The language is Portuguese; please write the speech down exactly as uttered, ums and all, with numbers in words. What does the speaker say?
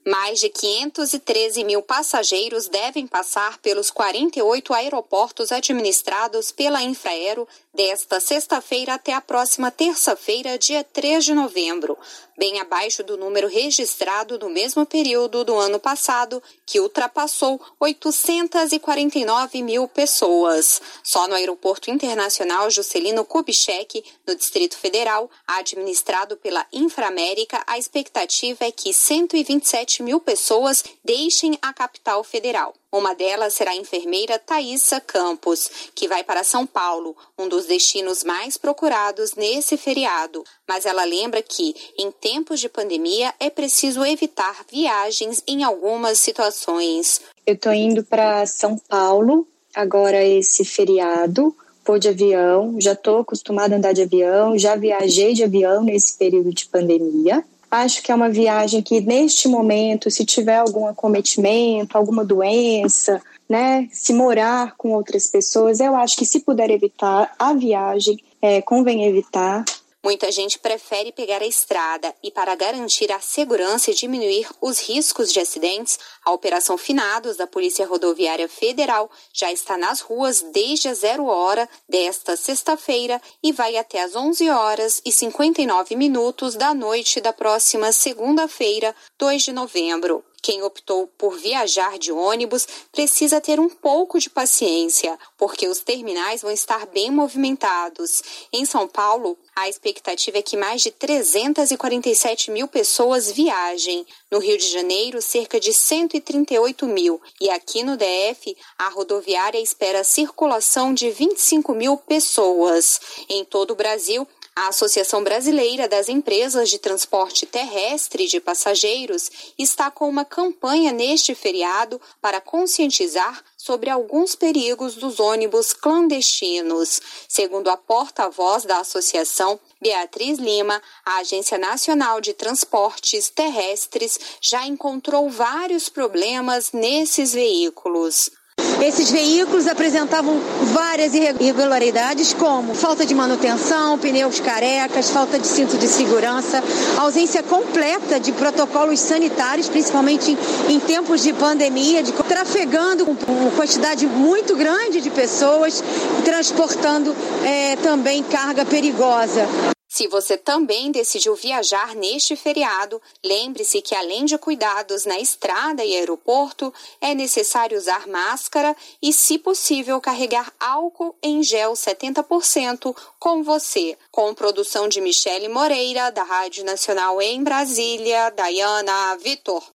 Mais de quinhentos e treze mil passageiros devem passar pelos quarenta e oito aeroportos administrados pela Infraero desta sexta-feira até a próxima terça-feira, dia três de novembro, bem abaixo do número registrado no mesmo período do ano passado, que ultrapassou oitocentos e quarenta e nove mil pessoas. Só no Aeroporto Internacional Juscelino Kubitschek, no Distrito Federal, administrado pela Inframérica, a expectativa é que cento e vinte e sete mil pessoas deixem a capital federal. Uma delas será a enfermeira Thaisa Campos, que vai para São Paulo, um dos destinos mais procurados nesse feriado. Mas ela lembra que, em tempos de pandemia, é preciso evitar viagens em algumas situações. Eu estou indo para São Paulo, agora esse feriado, vou de avião, já estou acostumada a andar de avião, já viajei de avião nesse período de pandemia. Acho que é uma viagem que, neste momento, se tiver algum acometimento, alguma doença, né, se morar com outras pessoas, eu acho que se puder evitar a viagem, é, convém evitar. Muita gente prefere pegar a estrada e, para garantir a segurança e diminuir os riscos de acidentes, a Operação Finados da Polícia Rodoviária Federal já está nas ruas desde as zero hora desta sexta-feira e vai até às onze horas e cinquenta e nove minutos da noite da próxima segunda-feira, dois de novembro. Quem optou por viajar de ônibus precisa ter um pouco de paciência, porque os terminais vão estar bem movimentados. Em São Paulo, a expectativa é que mais de trezentos e quarenta e sete mil pessoas viajem. No Rio de Janeiro, cerca de cento e trinta e oito mil. E aqui no D F, a rodoviária espera a circulação de vinte e cinco mil pessoas. Em todo o Brasil, a Associação Brasileira das Empresas de Transporte Terrestre de Passageiros está com uma campanha neste feriado para conscientizar sobre alguns perigos dos ônibus clandestinos. Segundo a porta-voz da associação, Beatriz Lima, a Agência Nacional de Transportes Terrestres já encontrou vários problemas nesses veículos. Esses veículos apresentavam várias irregularidades, como falta de manutenção, pneus carecas, falta de cinto de segurança, ausência completa de protocolos sanitários, principalmente em tempos de pandemia, de trafegando com uma quantidade muito grande de pessoas, transportando é, também carga perigosa. Se você também decidiu viajar neste feriado, lembre-se que, além de cuidados na estrada e aeroporto, é necessário usar máscara e, se possível, carregar álcool em gel setenta por cento com você. Com produção de Michele Moreira, da Rádio Nacional em Brasília, Dayana Vitor.